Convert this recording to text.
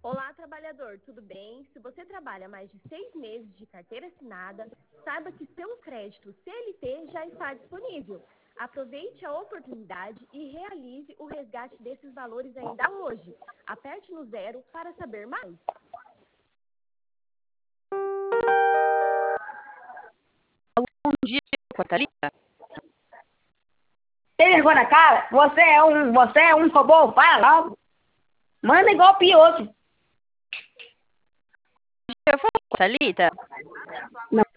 Olá, trabalhador, tudo bem? Se você trabalha mais de 6 meses de carteira assinada, saiba que seu crédito CLT já está disponível. Aproveite a oportunidade e realize o resgate desses valores ainda hoje. Aperte no 0 para saber mais. Bom dia, Thalita. Tem vergonha na cara? Você é um robô, para logo. Manda igual o Pioto. Eu falo com a Thalita? Não.